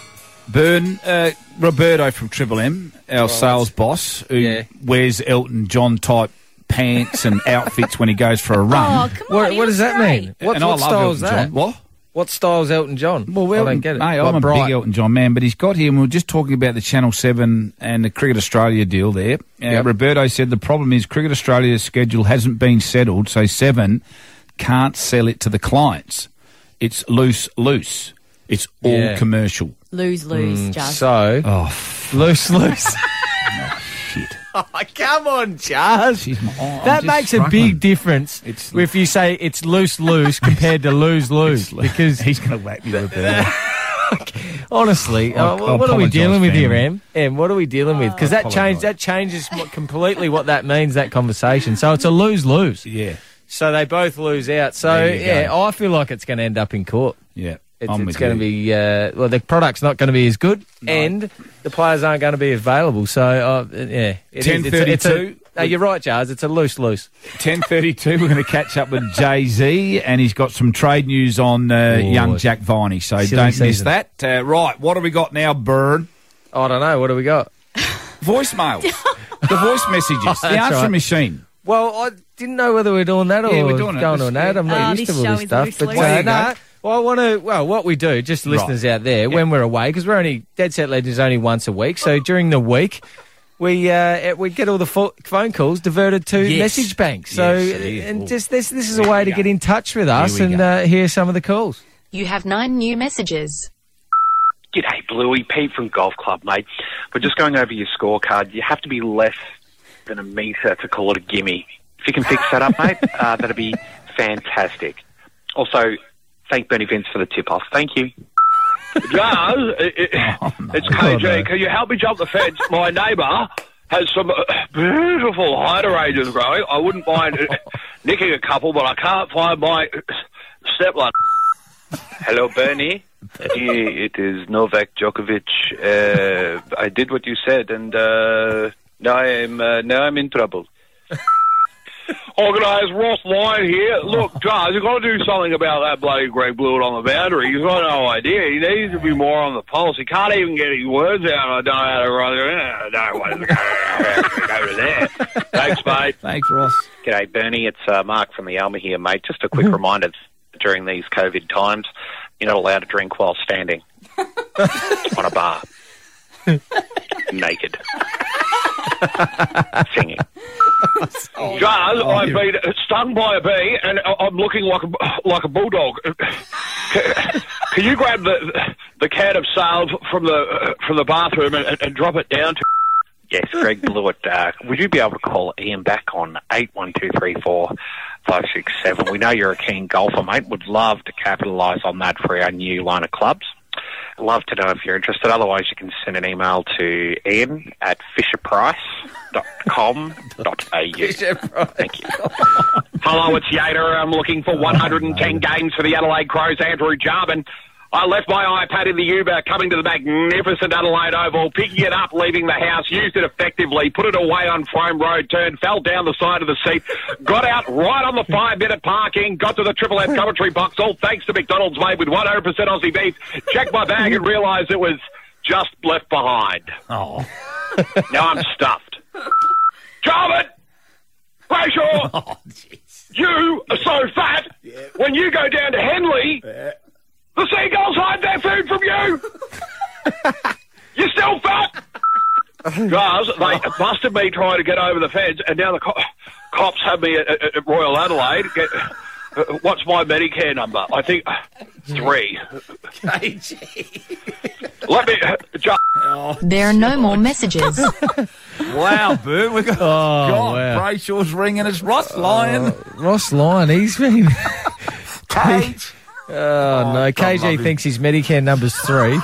Burn, uh, Roberto from Triple M, our sales boss, who Yeah. wears Elton John type pants and outfits when he goes for a Oh, run. come on. What, he what was does that great. mean? What, and what I love style Elton is that? John. What? What style's Elton John? Well, I Elton, don't get it. Mate, Like I'm a bright. big Elton John man, but he's got here, and we were just talking about the Channel seven and the Cricket Australia deal there. Uh, Yep. Roberto said the problem is Cricket Australia's schedule hasn't been settled, so Seven can't sell it to the clients. It's loose, loose. It's all Yeah. commercial. Lose, lose, Mm, just. So, Oh, f- loose, loose. shit. Oh, come on, Charles. Jeez, my- oh, I'm That just makes a struggling. big difference It's- if you say it's loose, loose compared to lose, lose. Because He's going to whack me with that. honestly, I- uh, I what are we apologise, dealing with here, family. Em? Em, what are we dealing with? Because that change that changes mo- completely what that means. That conversation. So it's a lose, lose. Yeah, So they both lose out. So There you yeah, go. I feel like it's going to end up in court. yeah. It's, I'm it's with going to you. be uh, well. The product's not going to be as good, and the players aren't going to be available. So uh, yeah, it is- ten it's a- it's a- thirty-two. No, you're right, Charles. It's a loose, loose. ten thirty-two, we're going to catch up with Jay-Z, and he's got some trade news on uh, Oh, young Jack Viney, so silly don't miss season. that. Uh, right, what have we got now, Bird? I don't know. What do we got? Voicemails. The voice messages. Oh, the that's answer right. machine. Well, I didn't know whether we're doing that or Yeah, we're doing it. going Let's- on that. I'm Oh, not used this to all show this is stuff. loose, But loose. uh, There you no, go. well, I want to. Well, what we do, just listeners out there, when we're away, because we're only Dead Set Legends only once a week. So during the week, we uh, we get all the fo- phone calls diverted to Yes. message bank. So Yes, it is. and Oh. just this this is a way to we get go. in touch with us Here we and go. uh, hear some of the calls. You have nine new messages. G'day, Bluey. Pete from Golf Club, mate. We're just going over your scorecard. You have to be less than a metre to call it a gimme. If you can fix that up, mate, uh, that'd be fantastic. Also, thank Bernie Vince for the tip-off. Thank you. Charles, it, it, it's K G. Can you help me jump the fence? My neighbour has some uh, beautiful hydrangea growing. I wouldn't mind uh, nicking a couple, but I can't find my stepladder. Hello, Bernie. It is Novak Djokovic. Uh, I did what you said, and uh, now I'm uh, now I'm in trouble. Organised Ross Lyon here. Look, Charles, you've got to do something about that bloody Greg Blewett on the boundary. He's got no idea. He needs to be more on the pulse. He can't even get his words out. I don't know how to run it. I don't want to go, go to there. Thanks, mate. Thanks, Ross. G'day, Bernie. It's uh, Mark from the Alma here, mate. Just a quick reminder, during these COVID times, you're not allowed to drink while standing on a bar, naked, singing. Charles, I've been stung by a bee, and I'm looking like a, like a bulldog. Can you grab the the can of sales from the from the bathroom and, and drop it down to... Yes, Greg Blewett. Uh, would you be able to call Ian back on eight one two three four five six seven? We know you're a keen golfer, mate. Would love to capitalise on that for our new line of clubs. Love to know if you're interested. Otherwise, you can send an email to Ian at fisher price dot com dot a u. Thank you. Hello, it's Yater. I'm looking for one hundred ten games for the Adelaide Crows. Andrew Jarman. I left my iPad in the Uber, coming to the magnificent Adelaide Oval, picking it up, leaving the house, used it effectively, put it away on Frome Road, turned, fell down the side of the seat, got out right on the five-minute parking, got to the Triple M commentary box, all thanks to McDonald's, made with one hundred percent Aussie beef, checked my bag and realised it was just left behind. Oh. Now I'm stuffed. Jarman! Brayshaw! Oh, you are so fat, yeah. When you go down to Henley... Yeah. The seagulls hide their food from you! You're still fat! Guys, they busted me trying to get over the fence, and now the co- cops have me at, at, at Royal Adelaide. Get, uh, what's my Medicare number? I think uh, three. K G. Let me... Uh, just... There are no more messages. Wow, Bert, we've got... Oh, God, wow. Brayshaw's ringing us. Ross Lyon. Uh, Ross Lyon, he's been... Kate. Oh, oh, no. K G thinks his Medicare number's three.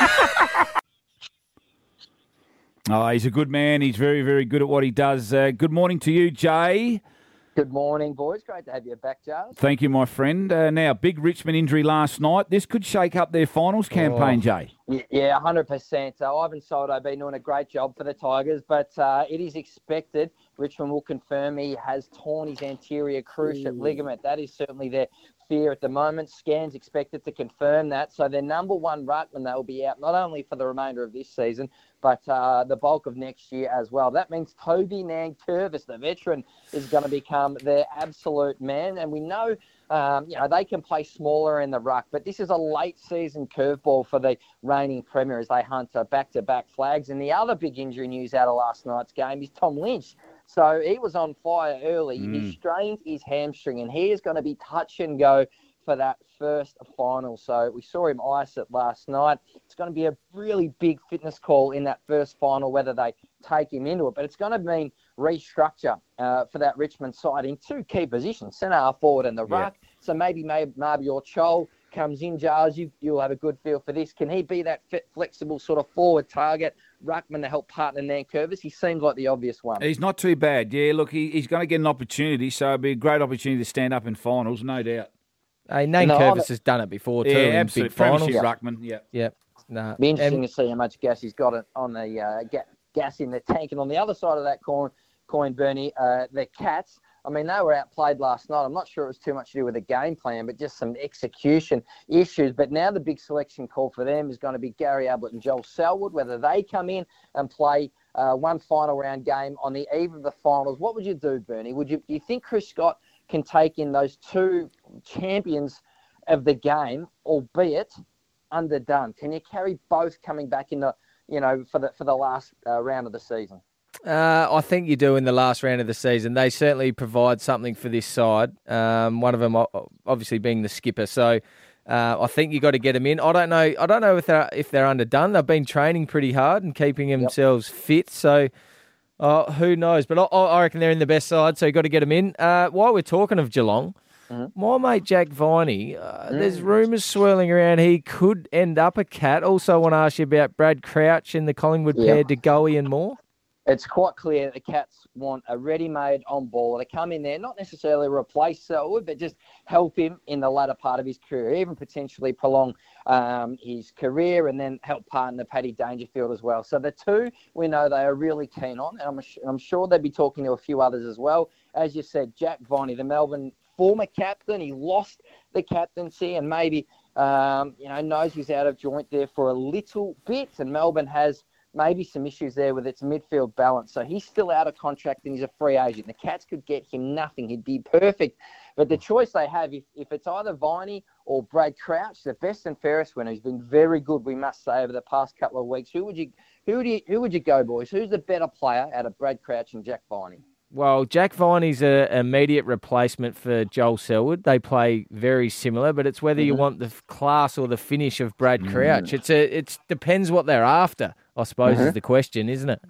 Oh, he's a good man. He's very, very good at what he does. Uh, good morning to you, Jay. Good morning, boys. Great to have you back, Charles. Thank you, my friend. Uh, now, big Richmond injury last night. This could shake up their finals campaign, oh. Jay. Yeah, one hundred percent. Uh, Ivan Soldo been doing a great job for the Tigers, but uh, it is expected. Richmond will confirm he has torn his anterior cruciate ligament. That is certainly their fear at the moment. Scans expected to confirm that. So their number one ruckman, they will be out not only for the remainder of this season, but uh, the bulk of next year as well. That means Toby Nankervis, the veteran, is going to become their absolute man. And we know, um, you know, they can play smaller in the ruck, but this is a late season curveball for the reigning premier as they hunt uh, back-to-back flags. And the other big injury news out of last night's game is Tom Lynch. So he was on fire early. Mm. He strained his hamstring, and he is going to be touch and go for that first final. So we saw him ice it last night. It's going to be a really big fitness call in that first final, whether they take him into it. But it's going to mean restructure uh, for that Richmond side in two key positions, centre half forward and the ruck. Yeah. So maybe maybe Mabior Chol comes in, Giles. You, you'll have a good feel for this. Can he be that fit, flexible sort of forward target? Ruckman to help partner Nankervis. He seems like the obvious one. He's not too bad. Yeah, look, he, he's going to get an opportunity, so it'll be a great opportunity to stand up in finals, no doubt. Hey, Nankervis no, has done it before too. Yeah, in absolutely. Big finals. Yeah. Ruckman, yeah. Yeah. Nah. Be interesting and, to see how much gas he's got on the uh, gas in the tank. And on the other side of that coin, coin Bernie, uh, the Cats, I mean, they were outplayed last night. I'm not sure it was too much to do with the game plan, but just some execution issues. But now the big selection call for them is going to be Gary Ablett and Joel Selwood, whether they come in and play uh, one final round game on the eve of the finals. What would you do, Bernie? Would you do you think Chris Scott can take in those two champions of the game, albeit underdone? Can you carry both coming back in the, you know, for the for the last uh, round of the season? Uh, I think you do in the last round of the season. They certainly provide something for this side. Um, one of them, obviously, being the skipper. So uh, I think you got to get them in. I don't know. I don't know if they're if they're underdone. They've been training pretty hard and keeping themselves yep. fit. So uh, who knows? But I, I reckon they're in the best side. So you got to get them in. Uh, while we're talking of Geelong, mm-hmm. my mate Jack Viney, uh, mm. there's rumours swirling around he could end up a Cat. Also, want to ask you about Brad Crouch and the Collingwood yep. pair, De Goey and Moore. it's quite clear that the Cats want a ready-made on-baller to come in there, not necessarily replace Selwood, but just help him in the latter part of his career, even potentially prolong um, his career and then help partner Paddy Dangerfield as well. So the two we know they are really keen on, and I'm, I'm sure they'll be talking to a few others as well. As you said, Jack Viney, the Melbourne former captain, he lost the captaincy and maybe um, you know knows he's out of joint there for a little bit, and Melbourne has maybe some issues there with its midfield balance. So he's still out of contract and he's a free agent. The Cats could get him nothing. He'd be perfect. But the choice they have, if, if it's either Viney or Brad Crouch, the best and fairest winner, who's been very good, we must say, over the past couple of weeks, who would you who would you, who would you go, boys? Who's the better player out of Brad Crouch and Jack Viney? Well, Jack Viney's an immediate replacement for Joel Selwood. They play very similar, but it's whether mm-hmm. you want the class or the finish of Brad mm. Crouch. It's a, it depends what they're after, I suppose, mm-hmm. is the question, isn't it?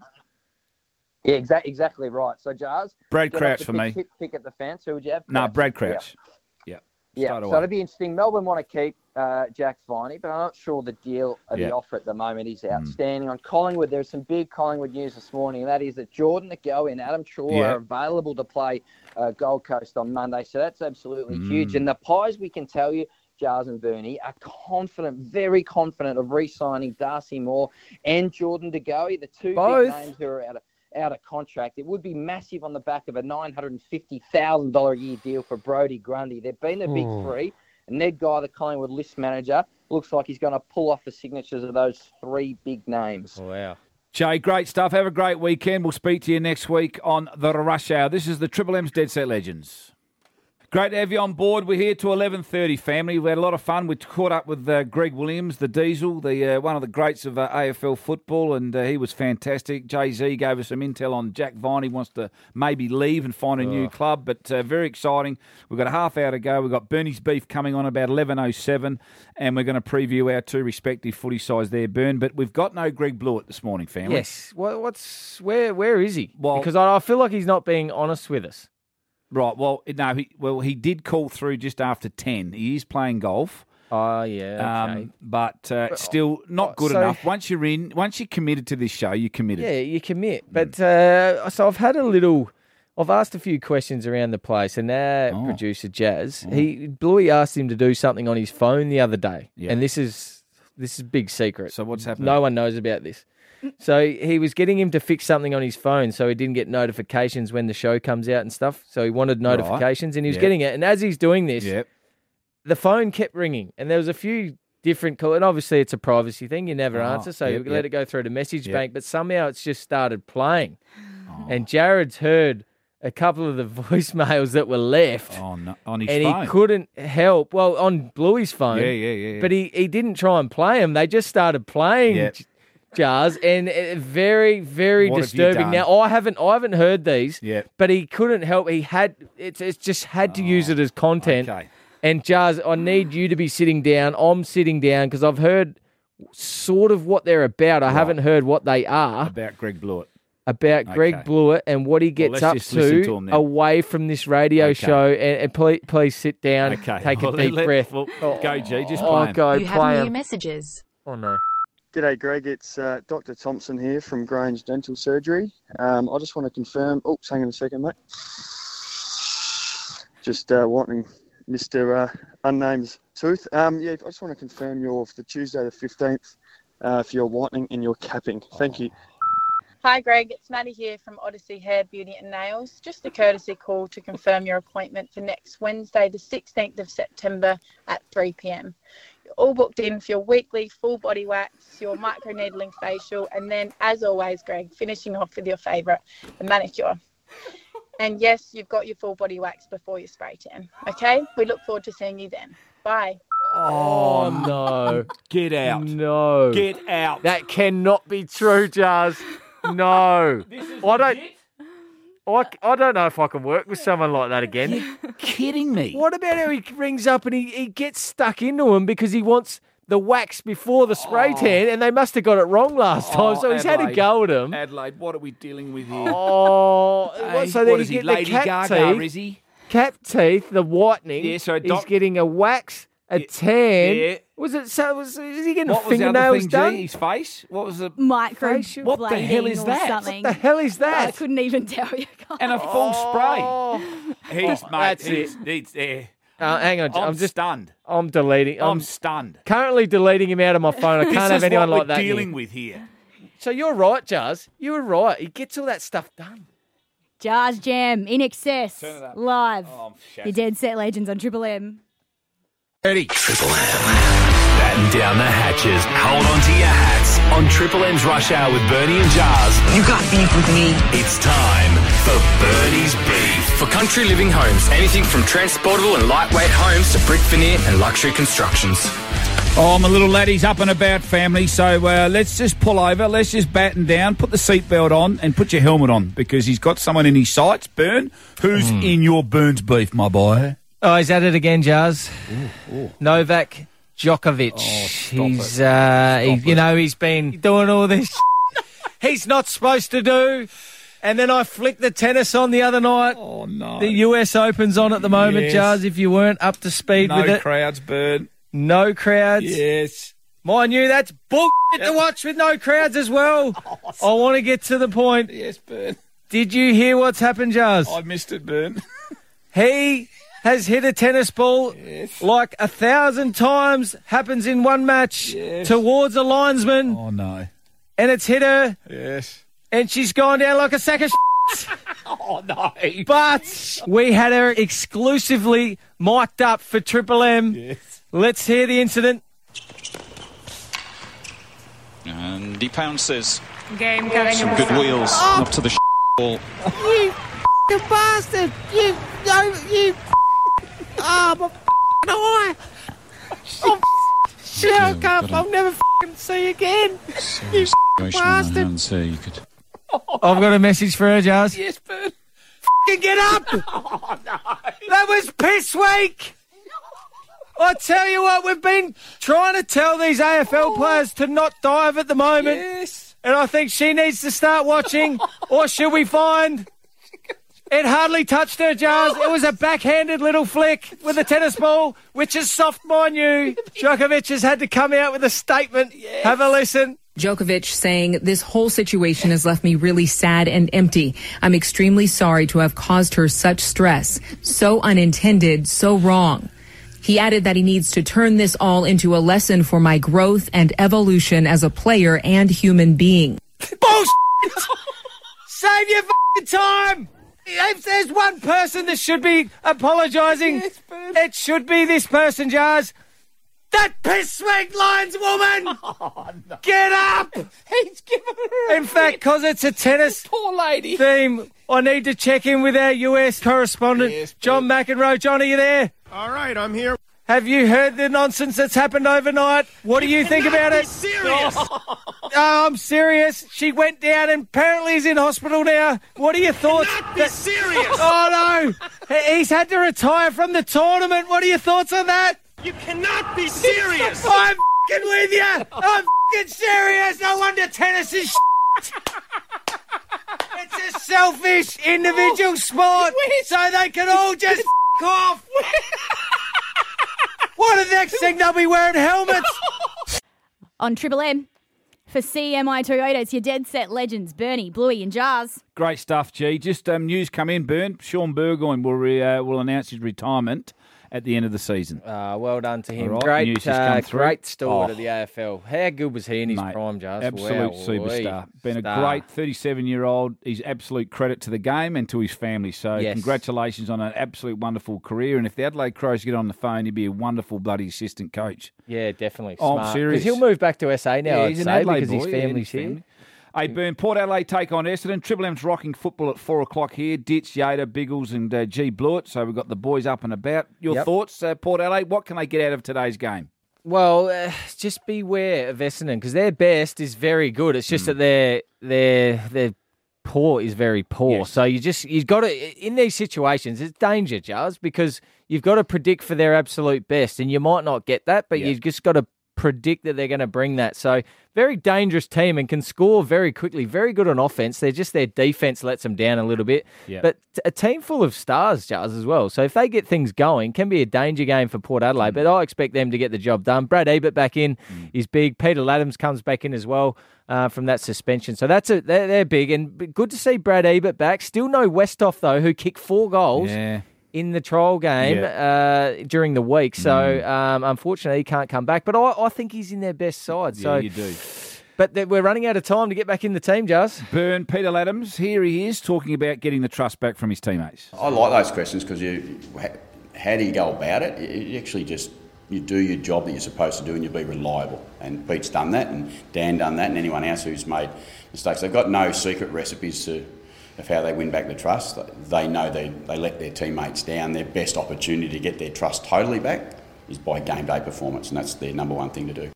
Yeah, exactly, exactly right. So, Jars, Brad Crouch for me. Pick, pick at the fence. Who would you have? No, nah, Brad Crouch. Yeah. Yeah, yeah. so it'll be interesting. Melbourne want to keep uh, Jack Viney, but I'm not sure the deal of yeah. the offer at the moment is outstanding. Mm. On Collingwood, there's some big Collingwood news this morning, and that is that Jordan Agoe and Adam Chua yeah. are available to play uh, Gold Coast on Monday. So that's absolutely mm. huge. And the Pies, we can tell you, Jars and Bernie, are confident, very confident of re-signing Darcy Moore and Jordan Agoe, the two Both. big names who are out of out of contract. It would be massive on the back of a nine hundred fifty thousand dollars a year deal for Brodie Grundy. They've been the big Ooh. three. And Ned Guy, the Collingwood list manager, looks like he's going to pull off the signatures of those three big names. Wow. Jay, great stuff. Have a great weekend. We'll speak to you next week on The Rush Hour. This is the Triple M's Dead Set Legends. Great to have you on board. We're here to eleven thirty, family. We had a lot of fun. We caught up with uh, Greg Williams, the Diesel, the uh, one of the greats of uh, A F L football, and uh, he was fantastic. Jay-Z gave us some intel on Jack Viney, wants to maybe leave and find a oh. new club, but uh, very exciting. We've got a half hour to go. We've got Bernie's Beef coming on about eleven oh seven, and we're going to preview our two respective footy sides there, Bern, but we've got no Greg Blewett this morning, family. Yes. Well, what's where? Where is he? Well, because I, I feel like he's not being honest with us. Right, well, no, he well he did call through just after ten. He is playing golf. Oh, yeah, okay. Um, but, uh, but still not good so, enough. Once you're in, once you're committed to this show, you're committed. Yeah, you commit. But uh, so I've had a little, I've asked a few questions around the place, and our oh. producer Jazz, oh. he Bluey asked him to do something on his phone the other day, yeah. and this is this is big secret. So what's happening? No one knows about this. So he was getting him to fix something on his phone so he didn't get notifications when the show comes out and stuff. So he wanted notifications right. and he was yep. getting it. And as he's doing this, yep. the phone kept ringing. And there was a few different calls. And obviously it's a privacy thing. You never oh, answer. So yep, you let yep. it go through the message yep. bank. But somehow it's just started playing. Oh. And Jared's heard a couple of the voicemails that were left. Oh, no. On his and phone? he couldn't help. Well, on Bluey's phone. Yeah, yeah, yeah. yeah. But he, he didn't try and play them. They just started playing. Yep. Jars, and uh, very, very what disturbing. Now, I haven't, I haven't heard these, yep. but he couldn't help. He had, it's, it's just had to oh, use it as content. Okay. And Jars, I need you to be sitting down. I'm sitting down because I've heard sort of what they're about. I right. haven't heard what they are about Greg Blewett. About okay. Greg Blewett and what he gets well, up to, to away from this radio okay. show. And, and please, please sit down. Okay. Take well, a deep let, breath. Well, oh, go, G. Just oh, play go. You play have new him. messages. Oh no. G'day, Greg. It's uh, Doctor Thompson here from Grange Dental Surgery. Um, I just want to confirm... Oops, hang on a second, mate. Just uh, wanting Mister Uh, Unnamed Tooth. Um, yeah, I just want to confirm your for Tuesday the fifteenth uh, for your whitening and your capping. Thank you. Hi, Greg. It's Maddie here from Odyssey Hair, Beauty and Nails. Just a courtesy call to confirm your appointment for next Wednesday, the sixteenth of September at three p.m. You're all booked in for your weekly full body wax, your micro needling facial, and then, as always, Greg, finishing off with your favourite, the manicure. And yes, you've got your full body wax before your spray tan. Okay? We look forward to seeing you then. Bye. Oh, no. Get out. No. Get out. That cannot be true, Jazz. No. I don't... I, I don't know if I can work with someone like that again. You're kidding me. What about how he rings up and he, he gets stuck into him because he wants the wax before the spray oh. tan, and they must have got it wrong last oh, time, so he's Adelaide, had a go at him. Adelaide, what are we dealing with here? Oh, hey, so what then is you he, get Lady the cap Gaga, teeth, is he? Cap teeth, the whitening. Yeah, so he's doc- getting a wax A Yeah. tan. Yeah. Was it? So was is he getting What was the other fingernails thing, done? G? His face? What was the Microblading What the hell is or that? something. What the hell is that? I couldn't even tell you guys. And a full spray. Oh. He's mate. That's he's, it. He's there. Uh, hang on, I'm, I'm just stunned. I'm deleting. I'm, I'm stunned. currently deleting him out of my phone. I This can't is have anyone what like we're that. dealing here. with here. So you're right, Jazz. You were right. He gets all that stuff done. Jazz Jam, In Excess, Turn it up. live. Oh, I'm Your shattered. Dead Set Legends on Triple M. Triple M. Batten down the hatches. Hold on to your hats on Triple M's Rush Hour with Bernie and Jars. You got beef with me. It's time for Bernie's Beef. For country living homes, anything from transportable and lightweight homes to brick veneer and luxury constructions. Oh, my little laddie's up and about, family. So uh, let's just pull over. Let's just batten down, put the seatbelt on, and put your helmet on because he's got someone in his sights. Bern, who's Mm. in your Burns beef, my boy? Oh, he's at it again, Jazz. Novak Djokovic. Oh, stop he's, it. uh, he, Stop you it. know, he's been doing all this he's not supposed to do. And then I flicked the tennis on the other night. Oh, no. The U S Open's on at the moment, Yes. Jazz, if you weren't up to speed No with it. crowds, Bern. No crowds. Yes. Mind you, that's bullshit to watch with no crowds as well. I want to get to the point. Yes, Bern. Did you hear what's happened, Jazz? I missed it, Bern. He has hit a tennis ball Yes. like a thousand times, happens in one match, Yes. towards a linesman, Oh, no. and it's hit her, Yes. and she's gone down like a sack of shit. Oh, no. But we had her exclusively mic'd up for Triple M. Yes. Let's hear the incident. And he pounces. Game going. Some good wheels up to the sh- ball. You f***ing bastard! You, no, you oh, my f***ing eye! Oh, shut Yeah, up! got I'll never f***ing see you again! You Situation on the bastard! hands here. You could. I've got a message for her, Jazz. Yes, Bern. F***ing get up! Oh, no. That was piss week! I tell you what, we've been trying to tell these A F L players to not dive at the moment. Yes. And I think she needs to start watching. Or should we find... It hardly touched her, Jars. It was a backhanded little flick with a tennis ball, which is soft, mind you. Djokovic has had to come out with a statement. Yes. Have a listen. Djokovic saying, this whole situation has left me really sad and empty. I'm extremely sorry to have caused her such stress. So unintended, so wrong. He added that he needs to turn this all into a lesson for my growth and evolution as a player and human being. Bullshit! Save your f***ing time! If there's one person that should be apologising, yes, it should be this person, Jars. That piss-sweet lineswoman! Oh, no. Get up! He's given her In fact, because it's a tennis poor lady theme, I need to check in with our U S correspondent, Yes, John McEnroe. John, are you there? All right, I'm here. Have you heard the nonsense that's happened overnight? What do you think about it? Serious. Oh, I'm serious. She went down and apparently is in hospital now. What are your thoughts? Not be serious. Oh, no. He's had to retire from the tournament. What are your thoughts on that? You cannot be serious. I'm f***ing with you. I'm f***ing serious. No wonder tennis is shit. It's a selfish individual sport so they can all just f*** off. What the next thing they'll be wearing helmets? On Triple M, for C M I Toyota, it's your Dead Set Legends, Bernie, Bluey and Jars. Great stuff, G. Just um, news come in, Bern. Sean Burgoyne will re, uh, will announce his retirement at the end of the season. Uh, well done to him. All right, Great, news has come uh, through. great steward Oh. of the A F L. How good was he in his Mate, prime, Jars? Absolute Wow, superstar. Been a Star. great thirty-seven-year-old. He's absolute credit to the game and to his family. So Yes. congratulations on an absolute wonderful career. And if the Adelaide Crows get on the phone, he'd be a wonderful bloody assistant coach. Yeah, definitely. Oh, I'm Smart. serious. Because he'll move back to S A now, Yeah, I'd he's an say, Adelaide because boy. his Yeah, family's his here. family. Hey, Bern, Port Adelaide take on Essendon. Triple M's rocking football at four o'clock here. Ditch, Yoda, Biggles and uh, G. Blewett. So we've got the boys up and about. Your Yep. thoughts, uh, Port Adelaide? What can they get out of today's game? Well, uh, just beware of Essendon because their best is very good. It's just that their their their poor is very poor. Yes. So you just you've got to in these situations it's danger, Charles, because you've got to predict for their absolute best, and you might not get that, but Yeah. you've just got to predict that they're going to bring that. So very dangerous team and can score very quickly. Very good on offense. They're just their defense lets them down a little bit. Yeah. But a team full of stars, Jars, as well. So if they get things going, can be a danger game for Port Adelaide. But I expect them to get the job done. Brad Ebert back in Mm. is big. Peter Laddams comes back in as well uh, from that suspension. So that's a, they're, they're big. And good to see Brad Ebert back. Still no Westhoff, though, who kicked four goals. Yeah. In the trial game uh, during the week. So, Mm. um, unfortunately, he can't come back. But I, I think he's in their best side. So, Yeah, you do. But th- we're running out of time to get back in the team, Jazz. Burn, Peter Laddams, here he is talking about getting the trust back from his teammates. I like those questions because you, how do you go about it? You actually just you do your job that you're supposed to do and you be reliable. And Pete's done that, and Dan done that, and anyone else who's made mistakes. They've got no secret recipes to of how they win back the trust. They know they, they let their teammates down. Their best opportunity to get their trust totally back is by game day performance, and that's their number one thing to do.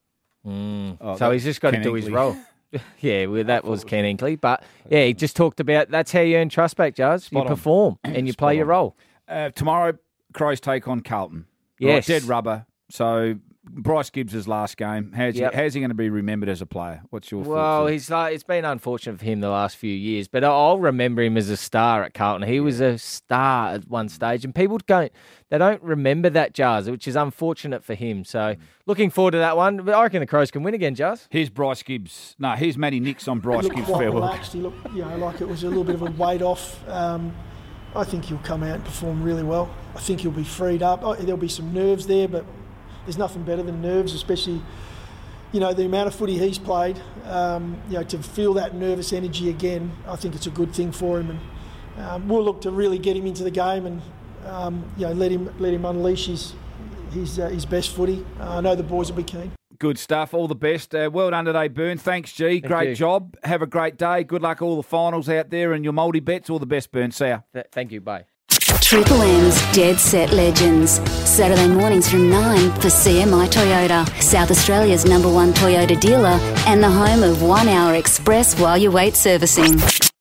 Mm. Oh, so that- he's just got Ken to do his Hinkley. role. Yeah, well, that was Ken Hinkley. But, yeah, he just talked about that's how you earn trust back, Jazz. You Spot on. perform and you Spot play your on. role. Uh, tomorrow, Crows take on Carlton. Yes. Right, dead rubber. So Bryce Gibbs' last game. How's, Yep. he, how's he going to be remembered as a player? What's your Well, thoughts? he's like, it's been unfortunate for him the last few years, but I'll remember him as a star at Carlton. He was a star at one stage, and people don't they don't remember that, Jars, which is unfortunate for him. So looking forward to that one. But I reckon the Crows can win again, Jars. Here's Bryce Gibbs. No, here's Matty Nix on Bryce He looked Gibbs' quite farewell. relaxed. He looked, you know, like it was a little bit of a weight off. Um, I think he'll come out and perform really well. I think he'll be freed up. Oh, there'll be some nerves there, but there's nothing better than nerves, especially, you know, the amount of footy he's played. Um, you know, to feel that nervous energy again, I think it's a good thing for him. And um, we'll look to really get him into the game and, um, you know, let him let him unleash his his uh, his best footy. Uh, I know the boys will be keen. Good stuff. All the best. Uh, well done today, Burn. Thanks, G. Thank great you. job. Have a great day. Good luck all the finals out there and your multi-bets. All the best, Burn. See ya. Th- Thank you. Bye. Triple M's Dead Set Legends. Saturday mornings from nine for C M I Toyota, South Australia's number one Toyota dealer and the home of one hour express while you wait servicing.